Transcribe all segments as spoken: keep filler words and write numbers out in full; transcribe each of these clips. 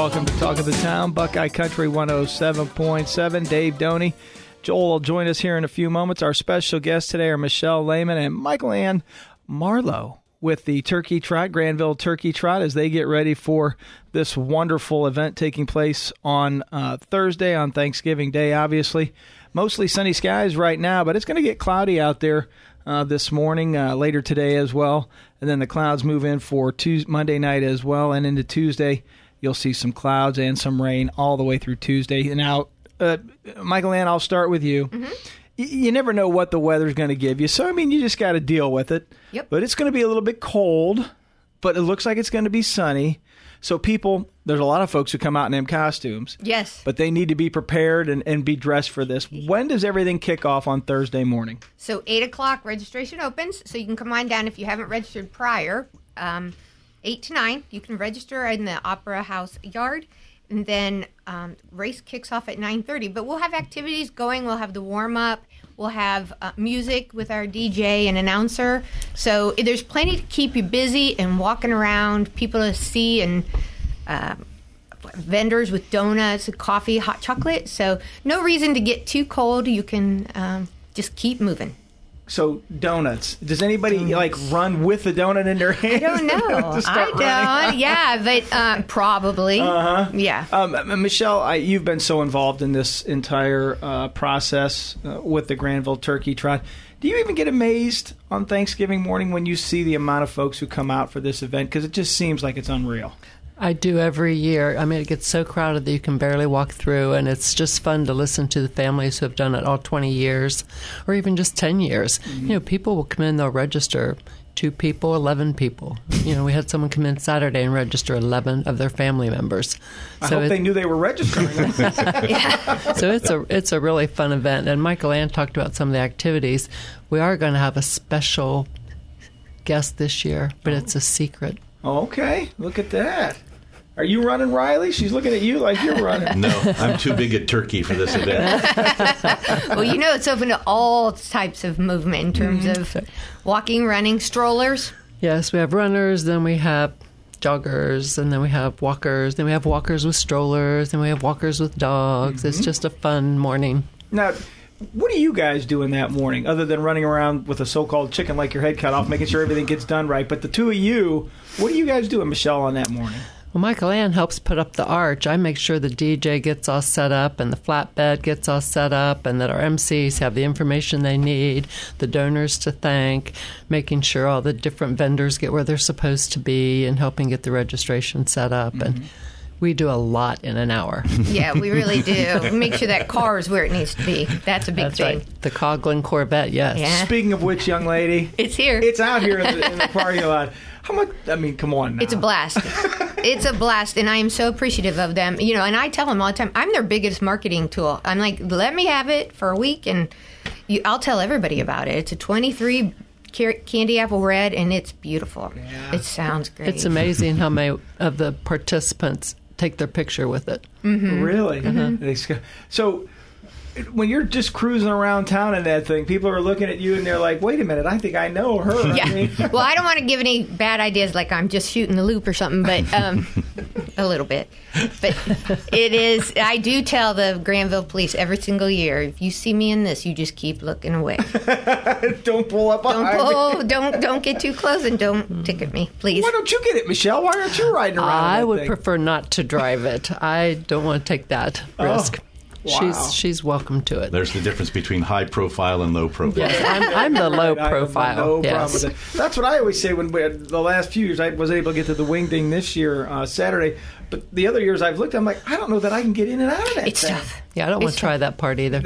Welcome to Talk of the Town, Buckeye Country one oh seven point seven. Dave Doney. Joel will join us here in a few moments. Our special guests today are Michelle Lehman and Michael Ann Marlowe with the Turkey Trot, Granville Turkey Trot, as they get ready for this wonderful event taking place on uh, Thursday, on Thanksgiving Day, obviously. Mostly sunny skies right now, but it's going to get cloudy out there uh, this morning, uh, later today as well. And then the clouds move in for Tuesday, Monday night as well, and into Tuesday. You'll see some clouds and some rain all the way through Tuesday. And now, uh, Michael Ann, I'll start with you. Mm-hmm. Y- you never know what the weather's going to give you. So, I mean, you just got to deal with it. Yep. But it's going to be a little bit cold, but it looks like it's going to be sunny. So people, there's a lot of folks who come out in them costumes. Yes. But they need to be prepared and, and be dressed for this. When does everything kick off on Thursday morning? So eight o'clock registration opens. So you can come on down if you haven't registered prior. Um, eight to nine, you can register in the Opera House yard. And then um, race kicks off at nine thirty. But we'll have activities going. We'll have the warm-up. We'll have uh, music with our D J and announcer. So there's plenty to keep you busy and walking around, people to see, and uh, vendors with donuts, coffee, hot chocolate. So no reason to get too cold. You can um, just keep moving. So donuts. Does anybody donuts. like run with the donut in their hand? I don't know. I don't. Running? Yeah, but uh, probably. Uh huh. Yeah. Um, Michelle, I, you've been so involved in this entire uh, process uh, with the Granville Turkey Trot. Do you even get amazed on Thanksgiving morning when you see the amount of folks who come out for this event? Because it just seems like it's unreal. I do every year. I mean, it gets so crowded that you can barely walk through, and it's just fun to listen to the families who have done it all twenty years or even just ten years. Mm-hmm. You know, people will come in, they'll register two people, eleven people. You know, we had someone come in Saturday and register eleven of their family members. I so hope it, they knew they were registering. Yeah. So it's a it's a really fun event. And Michael Ann talked about some of the activities. We are going to have a special guest this year, but oh. it's a secret. Okay, look at that. Are you running, Riley? She's looking at you like you're running. No, I'm too big a turkey for this event. Well, you know, it's open to all types of movement in terms mm-hmm. of walking, running, strollers. Yes, we have runners, then we have joggers, and then we have walkers, then we have walkers with strollers, then we have walkers with dogs. Mm-hmm. It's just a fun morning. Now, what do you guys do in that morning other than running around with a so-called chicken like your head cut off, making sure everything gets done right? But the two of you, what do you guys do, Michelle, on that morning? Well, Michael Ann helps put up the arch. I make sure the D J gets all set up and the flatbed gets all set up and that our M Cs have the information they need, the donors to thank, making sure all the different vendors get where they're supposed to be and helping get the registration set up. Mm-hmm. And we do a lot in an hour. Yeah, we really do. Make sure that car is where it needs to be. That's a big That's thing. Right. The Coghlan Corvette, yes. Yeah. Speaking of which, young lady. It's here. It's out here in the, in the parking lot. How much? I mean, come on now. It's a blast. It's a blast, and I am so appreciative of them. You know, and I tell them all the time, I'm their biggest marketing tool. I'm like, let me have it for a week, and you, I'll tell everybody about it. It's a twenty-three candy apple red, and it's beautiful. Yeah. It sounds great. It's amazing how many of the participants take their picture with it. Mm-hmm. Really? Mm-hmm. So when you're just cruising around town in that thing, people are looking at you and they're like, wait a minute, I think I know her. Yeah. I mean, well, I don't want to give any bad ideas like I'm just shooting the loop or something, but um, a little bit. But it is, I do tell the Granville police every single year, if you see me in this, you just keep looking away. Don't pull up don't behind pull, me. Don't, don't get too close and don't ticket me, please. Why don't you get it, Michelle? Why aren't you riding around I that would thing? prefer not to drive it. I don't want to take that risk. Oh. Wow. She's she's welcome to it. There's the difference between high profile and low profile. Yes, I'm, I'm the low I profile. No yes. problem with it. That's what I always say when we had the last few years. I was able to get to the wing ding this year uh, Saturday, but the other years I've looked, I'm like, I don't know that I can get in and out of that. It's thing. tough. Yeah, I don't It's want to try that part either.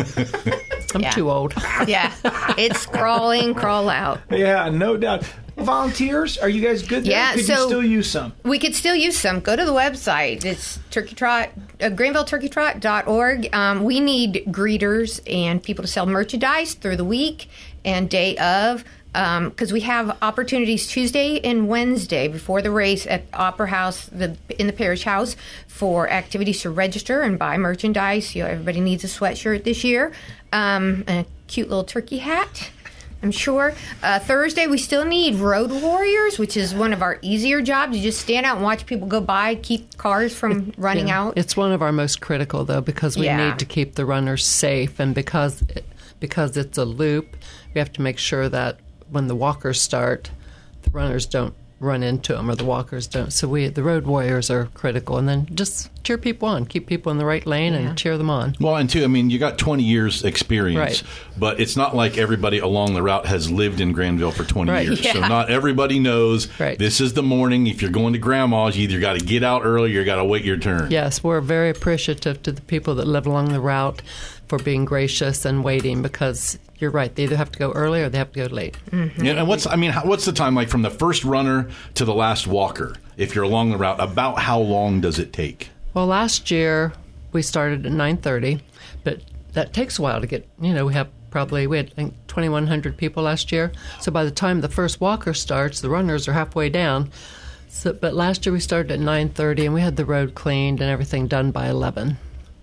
I'm Yeah. too old. Yeah, it's crawl in, crawl out. Yeah, no doubt. Volunteers, are you guys good there? Yeah, Could so you still use some? We could still use some. Go to the website. It's Turkey Trot, uh, Granville Turkey Trot dot org. Um, we need greeters and people to sell merchandise through the week and day of, because um, we have opportunities Tuesday and Wednesday before the race at Opera House, the in the Parish House, for activities to register and buy merchandise. You know, everybody needs a sweatshirt this year, um, and a cute little turkey hat. I'm sure. Uh, Thursday, we still need road warriors, which is one of our easier jobs. You just stand out and watch people go by, keep cars from running Yeah. out. It's one of our most critical, though, because we Yeah. need to keep the runners safe, and because it, because it's a loop, we have to make sure that when the walkers start, the runners don't run into them, or the walkers don't. So we, the road warriors, are critical, and then just cheer people on, keep people in the right lane, Yeah. and cheer them on. Well, and two, I mean, you got twenty years experience, Right. but it's not like everybody along the route has lived in Granville for twenty Right. years. So Yeah. not everybody knows Right. this is the morning. If you're going to grandma's, you either got to get out early or you got to wait your turn. Yes, we're very appreciative to the people that live along the route for being gracious and waiting, because you're right, they either have to go early or they have to go late. Yeah, and what's I mean, how, what's the time like from the first runner to the last walker? If you're along the route, about how long does it take? Well, last year we started at nine thirty, but that takes a while to get, you know, we have probably, we had I think twenty-one hundred people last year. So by the time the first walker starts, the runners are halfway down. So, but last year we started at nine thirty, and we had the road cleaned and everything done by eleven.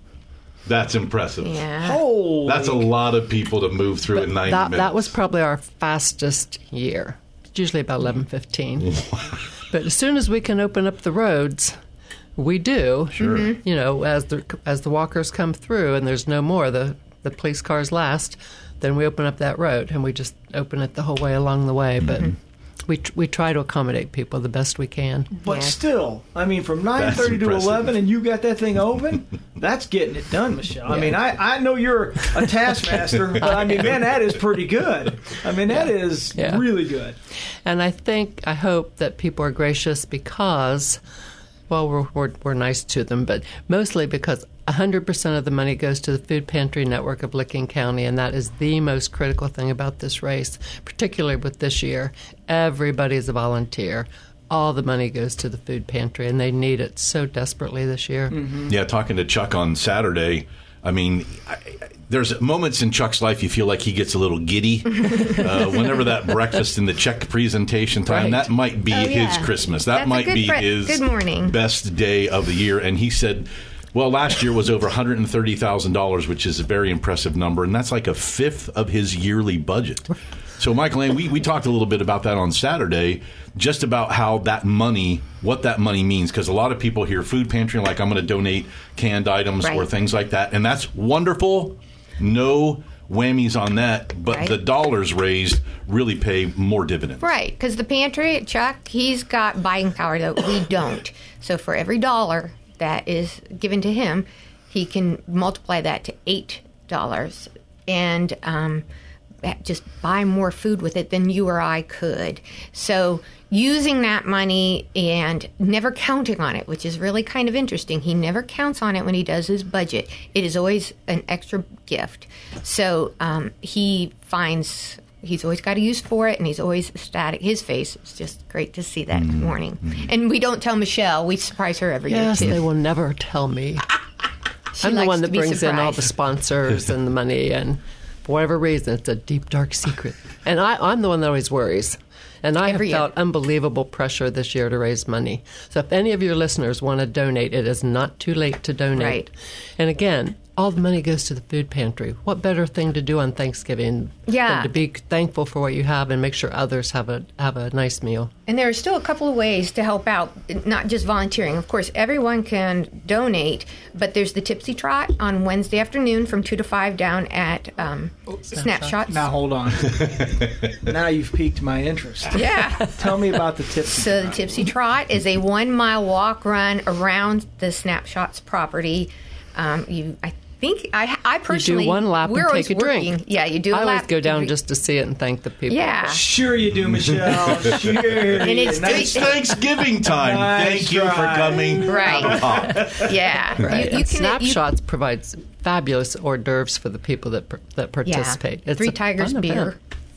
That's impressive. Yeah. Holy. That's a lot of people to move through in ninety that, minutes. that was probably our fastest year. It's usually about eleven fifteen. But as soon as we can open up the roads, we do. Sure. Mm-hmm. You know, as the as the walkers come through and there's no more, the the police cars last, then we open up that road and we just open it the whole way along the way. But we tr- we try to accommodate people the best we can. But Yeah. still, I mean, from nine thirty to impressive. eleven, and you got that thing open. That's getting it done, Michelle. I mean, I, I know you're a taskmaster, but I mean, man, that is pretty good. I mean, that is Yeah. really good. And I think, I hope that people are gracious because, well, we're, we're, we're nice to them, but mostly because one hundred percent of the money goes to the Food Pantry Network of Licking County, and that is the most critical thing about this race, particularly with this year. Everybody's a volunteer. All the money goes to the Food Pantry, and they need it so desperately this year. Yeah, talking to Chuck on Saturday, I mean, I, I, there's moments in Chuck's life you feel like he gets a little giddy. uh, whenever that breakfast and the check presentation time, Right. that might be Oh, yeah. his Christmas. That That's a might good be pre- his good morning. best day of the year. And he said, well, last year was over one hundred thirty thousand dollars, which is a very impressive number. And that's like a fifth of his yearly budget. So, Michael Ann, we, we talked a little bit about that on Saturday, just about how that money, what that money means. Because a lot of people hear food pantry like, I'm going to donate canned items Right. or things like that. And that's wonderful. No whammies on that. But Right. the dollars raised really pay more dividends. Right, because the pantry, Chuck, he's got buying power that we don't. So for every dollar that is given to him, he can multiply that to eight dollars and um, just buy more food with it than you or I could. So using that money and never counting on it, which is really kind of interesting. He never counts on it when he does his budget. It is always an extra gift. So um, he finds he's always got a use for it, and he's always ecstatic. His face is just great to see that morning. And we don't tell Michelle. We surprise her every Yes, year, they too. will never tell me. She I'm the likes one to that be brings in all the surprised. sponsors and the money, and for whatever reason, it's a deep, dark secret. And I, I'm the one that always worries. And I Every have year. felt unbelievable pressure this year to raise money. So if any of your listeners want to donate, it is not too late to donate. Right. And again, all the money goes to the food pantry. What better thing to do on Thanksgiving Yeah. than to be thankful for what you have and make sure others have a have a nice meal? And there are still a couple of ways to help out, not just volunteering. Of course, everyone can donate, but there's the Tipsy Trot on Wednesday afternoon from two to five down at um, Snapshots. Now, hold on. Now you've piqued my interest. Yeah. Tell me about the tips. So the Tipsy Trot is a one-mile walk run around the Snapshots property. Um, you, I think, I, I personally, you do one lap we're and always take a drink. working. Yeah, you do a I always lap. go down every- just to see it and thank the people. Yeah. Sure you do, Michelle. Sure. And it's It's Thanksgiving time. Nice Thank you for try. coming. Right. Have a pop. Yeah. Right. You, you And can, you, Snapshots provides fabulous hors d'oeuvres for the people that par- that participate. Yeah. It's Three a Tigers fun beer. event.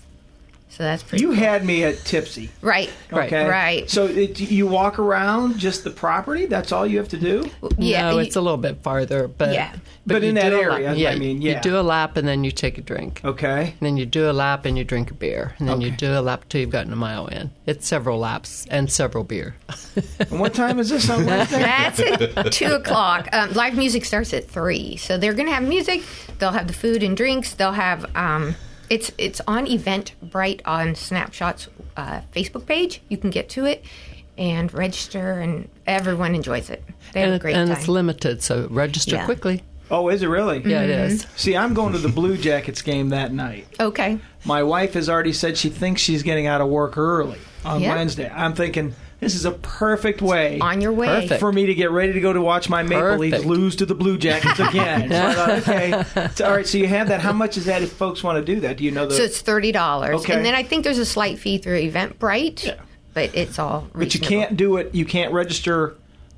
So that's pretty You cool. had me at tipsy. Right. Right. Okay. Right. So it, you walk around just the property. That's all you have to do. Yeah. no, you- it's a little bit farther, but Yeah. But you in that do a area, lap. I yeah, mean, yeah. you do a lap and then you take a drink. Okay. And then you do a lap and you drink a beer, and then you Okay. do a lap till you've gotten a mile in. It's several laps and several beer. And what time is this on Wednesday? That's at two o'clock. Um, live music starts at three, so they're going to have music. They'll have the food and drinks. They'll have um, It's it's on Eventbrite on Snapshot's uh, Facebook page. You can get to it and register, and everyone enjoys it. They have and a great and time. it's limited, so register Yeah. quickly. Oh, is it really? Yeah, it is. See, I'm going to the Blue Jackets game that night. Okay. My wife has already said she thinks she's getting out of work early on Yeah. Wednesday. I'm thinking this is a perfect way On your way. Perfect. for me to get ready to go to watch my Maple Leafs Perfect. lose to the Blue Jackets again. So I thought, okay, so, all right. So you have that. How much is that if folks want to do that? Do you know the? So it's thirty dollars. Okay. And then I think there's a slight fee through Eventbrite, Yeah. but it's all but you reasonable. can't do it. You can't register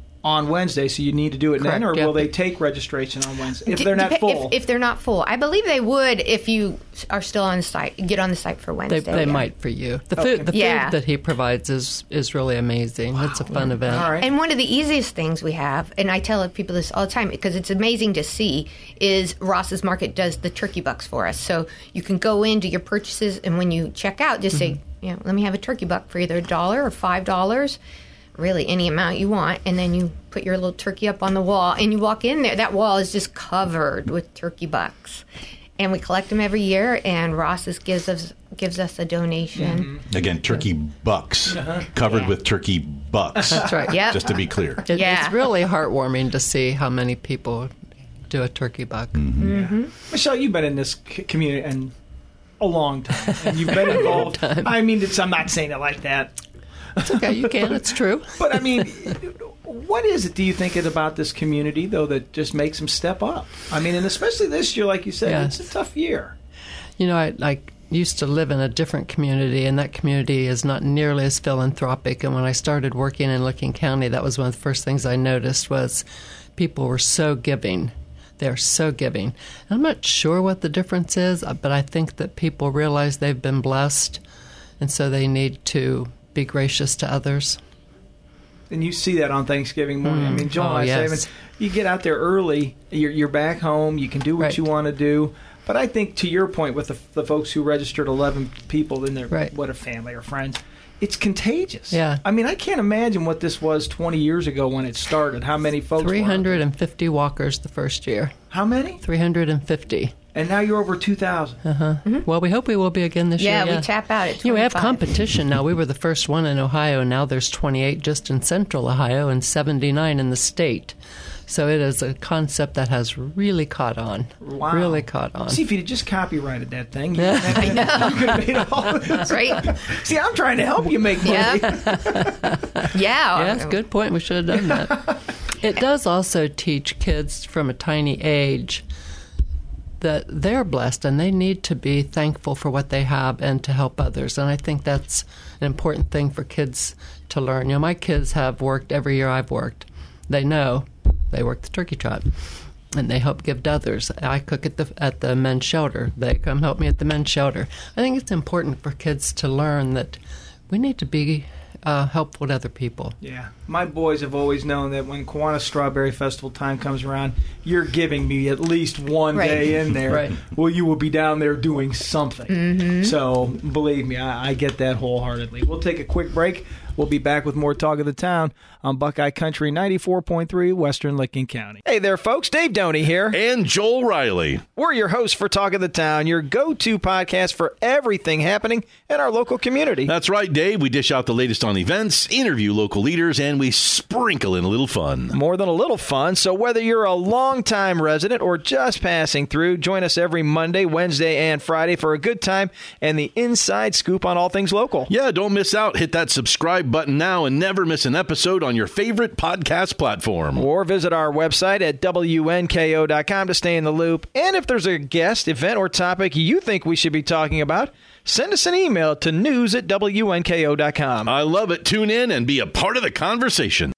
on Wednesday, so you need to do it then, Correct, or yeah. will they take registration on Wednesday if D- they're not dep- full? If, if they're not full. I believe they would if you are still on the site. Get on the site for They, Wednesday. they yeah. might for you. The Okay. food, the Yeah. food that he provides is is really amazing. It's a fun event. all right. And one of the easiest things we have, and I tell people this all the time because it's amazing to see, is Ross's Market does the turkey bucks for us. So you can go in, do your purchases, and when you check out, just say, you know, let me have a turkey buck for either a dollar or five dollars. Really, any amount you want, and then you put your little turkey up on the wall, and you walk in there. That wall is just covered with turkey bucks, and we collect them every year. And Ross's gives us gives us a donation. Again, turkey bucks covered Yeah. with turkey bucks. That's right. Yep. Just to be clear. It, Yeah. It's really heartwarming to see how many people do a turkey buck. Michelle, you've been in this c- community and a long time, and you've been involved. I mean, it's, I'm not saying it like that, It's okay, you can. It's true. but I mean, what is it? Do you think it about this community though that just makes them step up? I mean, and especially this year, like you said, Yes. it's a tough year. You know, I like used to live in a different community, and that community is not nearly as philanthropic. And when I started working in Licking County, that was one of the first things I noticed was people were so giving. They're so giving. I'm not sure what the difference is, but I think that people realize they've been blessed, and so they need to be gracious to others. And you see that on Thanksgiving morning. I mean, Joel Oh, and I yes. say, you get out there early, you're, you're back home, you can do what Right. you want to do. But I think to your point with the, the folks who registered eleven people in their, Right. what, a family or friends, it's contagious. Yeah. I mean, I can't imagine what this was twenty years ago when it started, how many folks were. three hundred fifty walkers the first year. How many? three hundred fifty. And now you're over two thousand. Uh-huh. Well, we hope we will be again this Yeah, year. we tap out at You know, we have twenty-five. competition now. We were the first one in Ohio. Now there's twenty-eight just in central Ohio and seventy-nine in the state. So it is a concept that has really caught on. Wow. Really caught on. See, if you'd just copyrighted that thing, you, I know. You could have made all this. Right? See, I'm trying to help you make money. Yeah. Yeah. Yes, good point. We should have done that. It does also teach kids from a tiny age that they're blessed and they need to be thankful for what they have and to help others. And I think that's an important thing for kids to learn. You know, my kids have worked every year I've worked. They know they work the turkey trot, and they help give to others. I cook at the at the men's shelter. They come help me at the men's shelter. I think it's important for kids to learn that we need to be uh, helpful to other people. Yeah. My boys have always known that when Kiwanis Strawberry Festival time comes around, you're giving me at least one Right. day in there. Right. Well, you will be down there doing something. Mm-hmm. So, believe me, I, I get that wholeheartedly. We'll take a quick break. We'll be back with more Talk of the Town on Buckeye Country ninety-four point three, Western Licking County. Hey there, folks. Dave Doney here. And Joel Riley. We're your hosts for Talk of the Town, your go-to podcast for everything happening in our local community. That's right, Dave. We dish out the latest on events, interview local leaders, and we sprinkle in a little fun. More than a little fun, so whether you're a longtime resident or just passing through, join us every Monday, Wednesday, and Friday for a good time and the inside scoop on all things local. Yeah, don't miss out. Hit that subscribe button now and never miss an episode on your favorite podcast platform. Or visit our website at W N K O dot com to stay in the loop. And if there's a guest, event, or topic you think we should be talking about, send us an email to news at W N K O dot com. I love it. Tune in and be a part of the conversation.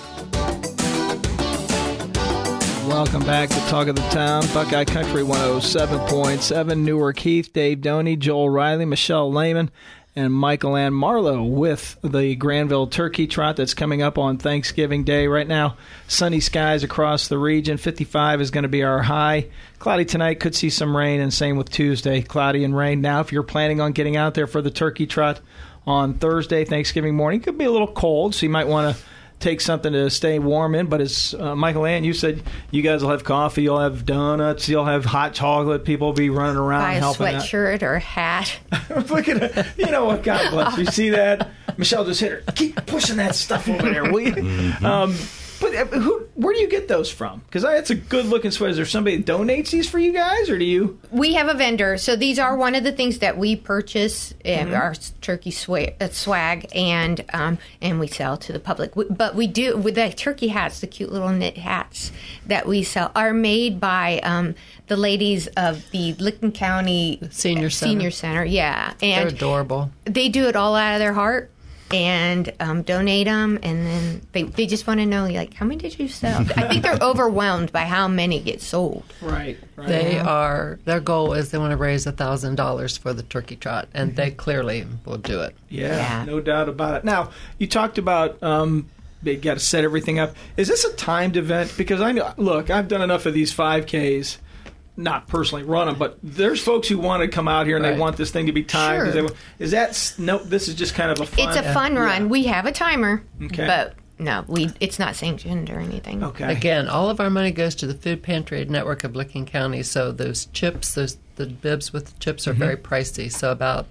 Welcome back to Talk of the Town, Buckeye Country one oh seven point seven, Newark Heath, Dave Doney, Joel Riley, Michelle Lehman, and Michael Ann Marlowe with the Granville Turkey Trot that's coming up on Thanksgiving Day. Right now, sunny skies across the region. fifty-five is going to be our high. Cloudy tonight, could see some rain, and same with Tuesday, cloudy and rain. Now, if you're planning on getting out there for the Turkey Trot on Thursday, Thanksgiving morning, it could be a little cold, so you might want to take something to stay warm in. But as uh, Michael Ann, you said you guys will have coffee, you'll have donuts, you'll have hot chocolate. People will be running around Buy a helping out. sweatshirt or a hat. Look at it. You know what? God bless you. See that? Michelle just hit her. Keep pushing that stuff over there, will you? Mm-hmm. Um, but uh, who? Where do you get those from? Because it's a good-looking sweater. Is there somebody that donates these for you guys, or do you? We have a vendor. So these are one of the things that we purchase, uh, Mm-hmm. our turkey swag, uh, swag and um, and we sell to the public. We, but we do, with the turkey hats, the cute little knit hats that we sell are made by um, the ladies of the Licking County Senior Center. Senior Center, yeah. They're And adorable. they do it all out of their heart and um, donate them, and then they, they just want to know, like, how many did you sell? I think they're overwhelmed by how many get sold. Right. right. They are, their goal is they want to raise one thousand dollars for the turkey trot, and they clearly will do it. Yeah, Yeah. no doubt about it. Now, you talked about um, they got to set everything up. Is this a timed event? Because I know, look, I've done enough of these five Ks, not personally run them, but there's folks who want to come out here and Right. they want this thing to be timed. 'cause Sure. They, is that s- no? This is just kind of a fun. It's a fun run. Yeah. We have a timer, Okay. but no, we it's not sanctioned or anything. Okay. Again, all of our money goes to the Food Pantry Network of Licking County, so those chips, those the bibs with the chips are very pricey. So about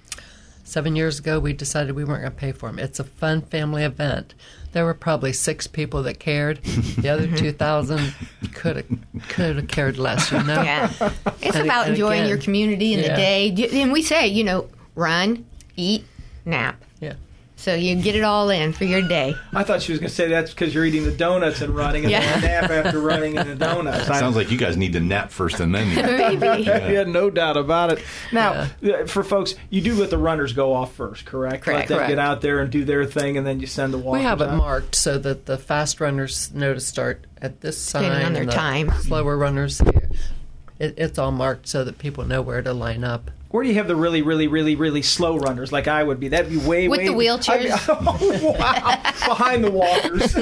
seven years ago, we decided we weren't going to pay for them. It's a fun family event. There were probably six people that cared. The other two thousand could have could have cared less, you know. Yeah, it's And- about and enjoying again, your community and yeah. the day. And we say, you know, run, eat, nap. Yeah. So you get it all in for your day. I thought she was going to say that's because you're eating the donuts and running, and Yeah. then a nap after running and the donuts. I- Sounds like you guys need to nap first and then eat. Maybe. yeah, no doubt about it. Now, uh, for folks, you do let the runners go off first, correct? Correct. Let them Correct. get out there and do their thing, and then you send the walkers We have it out. marked so that the fast runners know to start at this sign. Depending on their and the time. Slower runners here. It, it's all marked so that people know where to line up. Where do you have the really, really, really, really slow runners like I would be? That'd be way, With way... the wheelchairs? I'd be- oh, wow. Behind the walkers.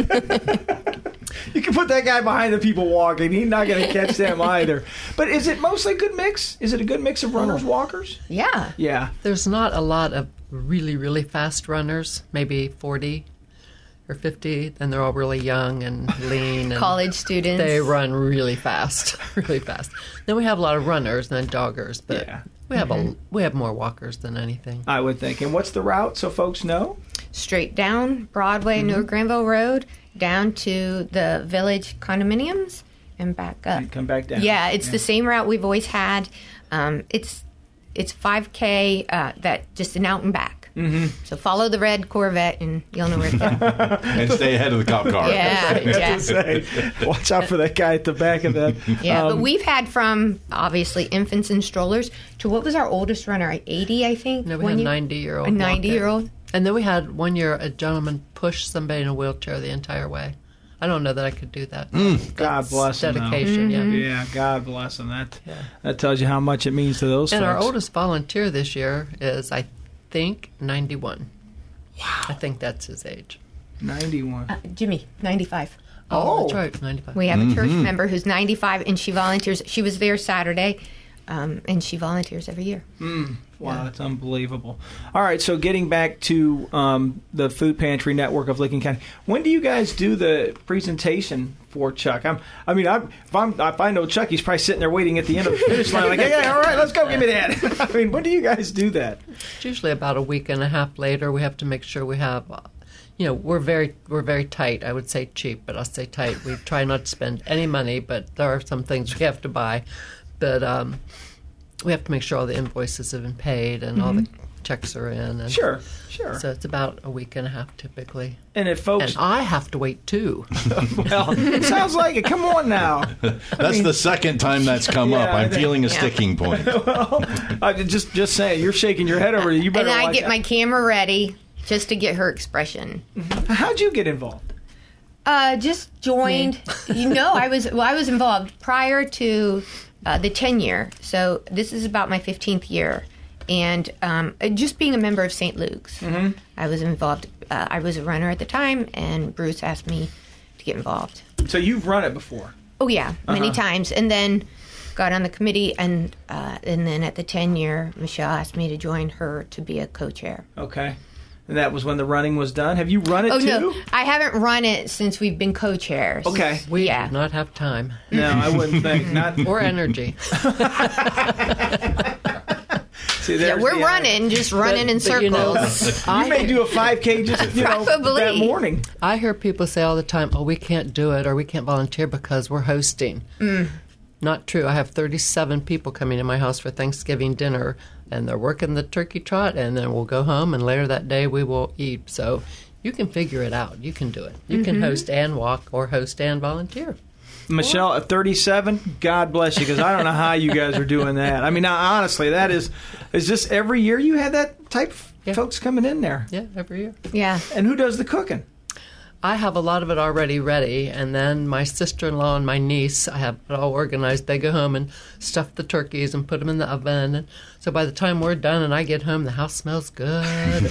You can put that guy behind the people walking. He's not going to catch them either. But is it mostly a good mix? Is it a good mix of runners, walkers? Yeah. Yeah. There's not a lot of really, really fast runners, maybe forty or fifty, and they're all really young and lean. And College students. They run really fast, really fast. Then we have a lot of runners and then joggers, but Yeah. we have a we have more walkers than anything. I would think. And what's the route so folks know? Straight down Broadway, Mm-hmm. Newark Granville Road, down to the Village condominiums, and back up. And come back down. Yeah, it's the same route we've always had. Um, it's it's five K uh, that just an out and back. Mm-hmm. So follow the red Corvette and you'll know where to go. And stay ahead of the cop car. Yeah, yeah. Say, watch out for that guy at the back of that. Yeah, but Um, we've had from obviously infants and strollers to what was our oldest runner? eighty, I think. No, we one had a year? ninety-year-old. A ninety-year-old. And then we had one year a gentleman push somebody in a wheelchair the entire way. I don't know that I could do that. God bless him. though. Dedication, yeah. Yeah, God bless him. That that tells you how much it means to those And folks. our oldest volunteer this year is, I think, ninety-one. Wow. I think that's his age. ninety-one. Uh, Jimmy, ninety-five. Oh, Oh. that's right, ninety-five. We have a church member who's ninety-five, and she volunteers. She was there Saturday, um, and she volunteers every year. Wow, that's unbelievable. All right, so getting back to um, the Food Pantry Network of Licking County, when do you guys do the presentation for Chuck? I'm, I mean, I'm, if, I'm, if I know Chuck, he's probably sitting there waiting at the end of the finish line, like, yeah, yeah, all right, let's go, give me that. I mean, when do you guys do that? It's usually about a week and a half later. We have to make sure we have, uh, you know, we're very we're very tight. I would say cheap, but I'll say tight. We try not to spend any money, but there are some things we have to buy. But um, we have to make sure all the invoices have been paid and all the checks are in. And Sure, sure. So it's about a week and a half typically. And if folks, And I have to wait too. well, it sounds like it. Come on now. That's the second time that's come Yeah, up. I I'm think- feeling a Yeah. sticking point. Well, I just just saying, you're shaking your head over it. You better. And I watch get out. my camera ready just to get her expression. How'd you get involved? Uh, just joined. You know, I was well. I was involved prior to uh, the ten year. So this is about my fifteenth year, and um, just being a member of Saint Luke's, mm-hmm. I was involved. Uh, I was a runner at the time, and Bruce asked me to get involved. So you've run it before. Oh yeah, many Uh-huh. times, and then got on the committee, and uh, and then at the ten year, Michelle asked me to join her to be a co-chair. Okay. And that was when the running was done. Have you run it Oh too? no, I haven't run it since we've been co-chairs. Okay. We Yeah. do not have time No, I wouldn't think. Not. or energy. See, Yeah, there's we're the running, just running in but you know, circles. You may do a five K just you know Probably. that morning. I hear people say all the time, "Oh, we can't do it, or we can't volunteer because we're hosting." Mm. Not true. I have thirty-seven people coming to my house for Thanksgiving dinner, and they're working the turkey trot, and then we'll go home, and later that day we will eat. So you can figure it out. You can do it. You Mm-hmm. can host and walk, or host and volunteer. Michelle, at thirty-seven, God bless you, because I don't know how you guys are doing that. I mean, now, honestly, that is, is this every year you had that type of Yeah. folks coming in there? Yeah, every year. Yeah. And who does the cooking? I have a lot of it already ready, and then my sister-in-law and my niece, I have it all organized. They go home and stuff the turkeys and put them in the oven. And so by the time we're done and I get home, the house smells good.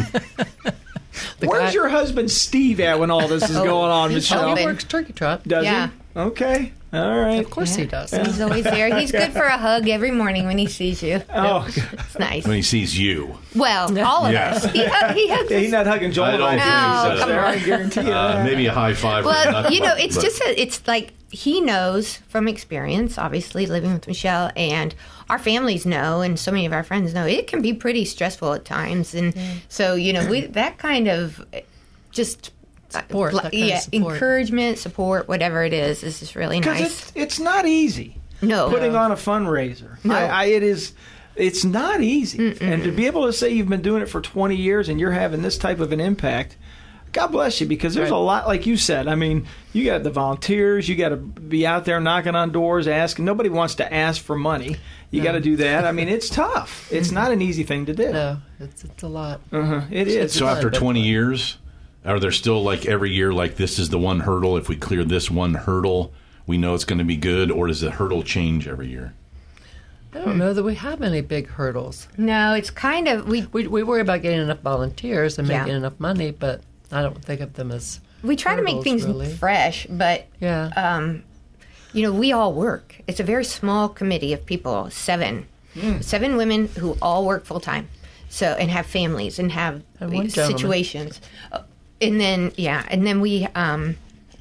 The Where's guy- your husband Steve at when all this is going on, He's- Michelle? He works turkey trot. Does Yeah. he? Okay. All right. Of course he does. He's always there. He's good for a hug every morning when he sees you. Oh, It's nice. When he sees you. Well, all of Yeah. us. He, hug, he hugs yeah, us. he's not hugging Joel. I don't and think I. No, so. come I guarantee you. Uh, that. maybe a high five. or Well, nothing, you know, it's but- just a, it's like he knows from experience, obviously living with Michelle, and our families know, and so many of our friends know it can be pretty stressful at times, and so you know, we that kind of just Support, uh, that kind of yeah, support. encouragement, support, whatever it is, is just really Because nice. it's, it's not easy No, putting on a fundraiser. No. I, I, it is. It's not easy. Mm-mm. And to be able to say you've been doing it for twenty years and you're having this type of an impact, God bless you, because there's Right. a lot, like you said. I mean, you got the volunteers, you got to be out there knocking on doors, asking. Nobody wants to ask for money. You No. got to do that. I mean, it's tough. It's not an easy thing to do. No, it's, it's a lot. Uh-huh. It is. So It's after fun, but- twenty years, are there still like every year, like this is the one hurdle? If we clear this one hurdle, we know it's going to be good, or does the hurdle change every year? I don't know that we have any big hurdles. no, it's kind of we We, we worry about getting enough volunteers and Yeah. making enough money, but I don't think of them as we try to make hurdles, things really. fresh, but Yeah. um, you know, we all work. It's a very small committee of people, seven, seven women who all work full time, so and have families and have And one gentleman. situations, Uh, and then yeah, and then we. Um,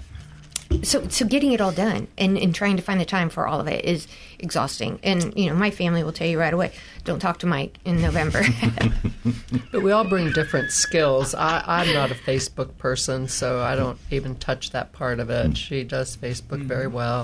so so getting it all done and, and trying to find the time for all of it is exhausting. And you know, my family will tell you right away, don't talk to Mike in November. But we all bring different skills. I, I'm not a Facebook person, so I don't even touch that part of it. She does Facebook very well.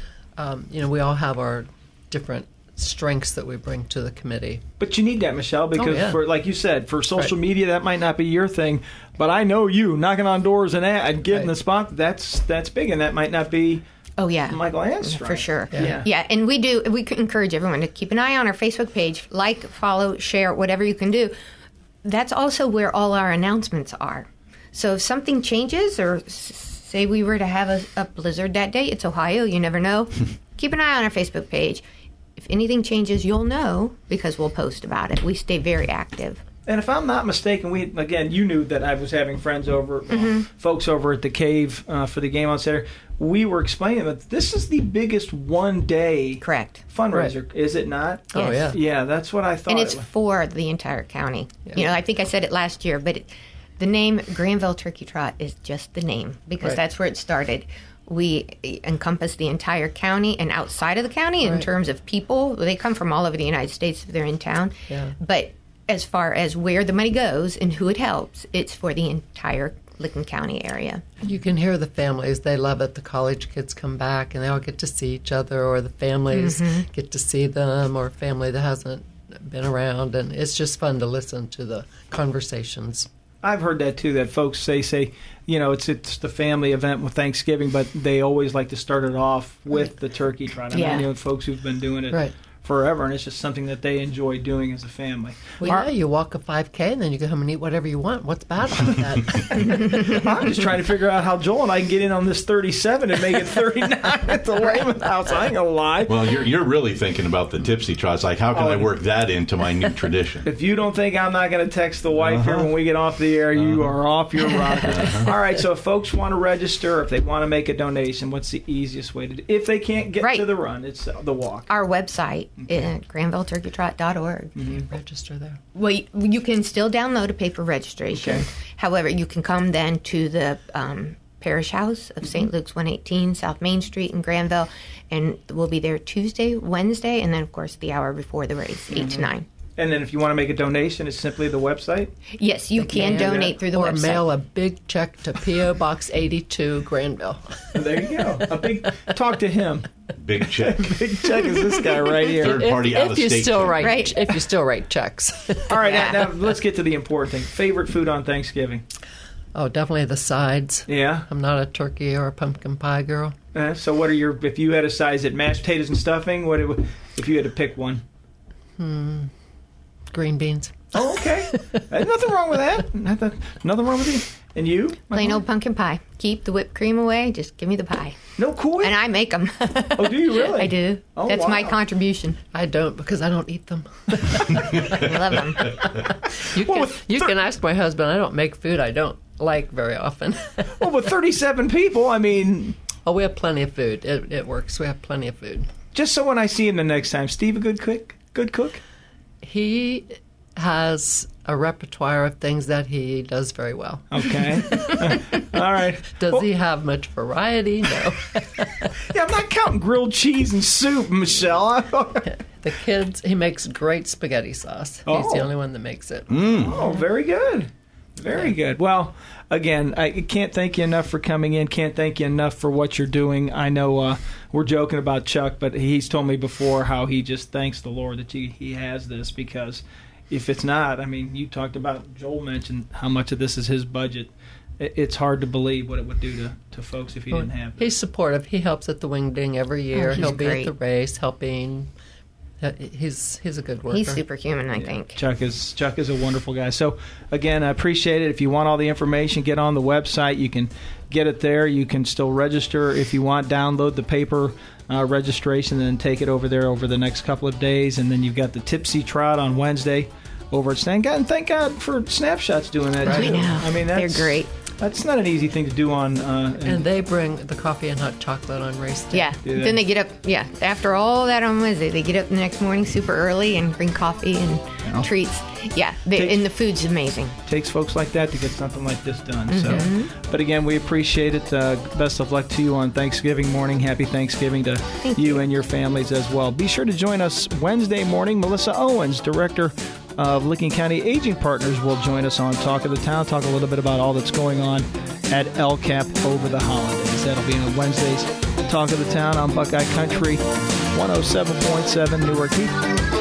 Um, you know, we all have our different strengths that we bring to the committee. But you need that, Michelle, because Oh, yeah. for like you said, for social Right. media, that might not be your thing. But I know you knocking on doors and, that, and getting Right. the spot. That's that's big, and that might not be Oh yeah, Michael Ann's for strength. sure. Yeah. yeah, and we do. We encourage everyone to keep an eye on our Facebook page, like, follow, share, whatever you can do. That's also where all our announcements are. So if something changes, or s- say we were to have a, a blizzard that day, it's Ohio. You never know. Keep an eye on our Facebook page. If anything changes, you'll know because we'll post about it. We stay very active. And if I'm not mistaken, we again, you knew that I was having friends over, uh, folks over at the Cave uh, for the game on Saturday. We were explaining that this is the biggest one day Correct. fundraiser, is it not? Oh, Yes. yeah. Yeah, that's what I thought. And it it's was. for the entire county. Yeah. You know, I think I said it last year, but it, the name Granville Turkey Trot is just the name because Right. that's where it started. We encompass the entire county and outside of the county in Right. terms of people. They come from all over the United States if they're in town. Yeah. But as far as where the money goes and who it helps, it's for the entire Licking County area. You can hear the families. They love it. The college kids come back and they all get to see each other, or the families get to see them, or a family that hasn't been around. And it's just fun to listen to the conversations. I've heard that too. That folks say say, you know, it's it's the family event with Thanksgiving, but they always like to start it off with the turkey trot. And Yeah. I know folks who've been doing it Right. forever, and it's just something that they enjoy doing as a family. Well, Our- yeah, you walk a five K and then you go home and eat whatever you want. What's bad about that? I'm just trying to figure out how Joel and I can get in on this thirty-seven and make it thirty-nine at the Lehman House. I ain't gonna lie. Well, you're you're really thinking about the tipsy trots. Like, how can Oh, I work that into my new tradition? If you don't think I'm not going to text the wife here when we get off the air, you are off your rocker. All right, so if folks want to register, if they want to make a donation, what's the easiest way to do? If they can't get Right. to the run, it's the walk. Our website at granville turkey trot dot org. You register there. Well, you, you can still download a paper registration. Okay. However, you can come then to the um, Parish House of Saint Mm-hmm. Luke's one eighteen South Main Street in Granville, and we'll be there Tuesday, Wednesday, and then, of course, the hour before the race, eight to nine. And then if you want to make a donation, it's simply the website. Yes, you can can. donate through the or website. mail a big check to P O Box eighty-two, Granville. There you go. A big talk to him. Big check. Big check is this guy right here. Third party if, out of if you state still check. write, Right. if you still write checks. All right, Yeah. now, now let's get to the important thing. Favorite food on Thanksgiving? Oh, definitely the sides. Yeah. I'm not a turkey or a pumpkin pie girl. Uh, so what are your? If you had a size at mashed potatoes and stuffing, what? It, would- if you had to pick one? Green beans. Oh, okay. There's nothing wrong with that. Nothing, nothing wrong with you. And you? Plain old pumpkin pie. Keep the whipped cream away. Just give me the pie. No cool. And I make them. Oh, do you really? I do. Oh, That's my wow. contribution. I don't because I don't eat them. I love them. You Well, can with you thir- can ask my husband. I don't make food I don't like very often. Well, with thirty-seven people, I mean, Oh, we have plenty of food. It, it works. We have plenty of food. just so when I see him the next time, Steve, a good cook? Good cook? He has a repertoire of things that he does very well. Okay. All right. Does Well, he have much variety? No. Yeah, I'm not counting grilled cheese and soup, Michelle. The kids, he makes great spaghetti sauce. He's Oh. the only one that makes it. Oh, very good. Very good. Well, again, I can't thank you enough for coming in. Can't thank you enough for what you're doing. I know uh, we're joking about Chuck, but he's told me before how he just thanks the Lord that he, he has this, because if it's not, I mean, you talked about, Joel mentioned how much of this is his budget. It, it's hard to believe what it would do to, to folks if he didn't have this. He's supportive. He helps at the Wing Ding every year. Oh, he's He'll be great. at the race helping. Uh, He's he's a good worker. He's superhuman, I think. Chuck is Chuck is a wonderful guy. So again, I appreciate it. If you want all the information, get on the website. You can get it there. You can still register if you want. Download the paper uh, registration and then take it over there over the next couple of days. And then you've got the Tipsy Trot on Wednesday over at Stand. God, and thank God for Snapshots doing that I too. know. I mean, that's They're great. That's not an easy thing to do on. Uh, and- And they bring the coffee and hot chocolate on race day. Yeah. Do they? Then they get up, yeah, after all that on Wednesday, they get up the next morning super early and bring coffee and Yeah. treats. Yeah. They, Takes- and the food's amazing. takes folks like that to get something like this done. Mm-hmm. So, but again, we appreciate it. Uh, best of luck to you on Thanksgiving morning. Happy Thanksgiving to Thank you you. and your families as well. Be sure to join us Wednesday morning. Melissa Owens, director of Licking County Aging Partners, will join us on Talk of the Town. Talk a little bit about all that's going on at L C A P over the holidays. That'll be on Wednesdays. Talk of the Town on Buckeye Country, one oh seven point seven Newark Heath.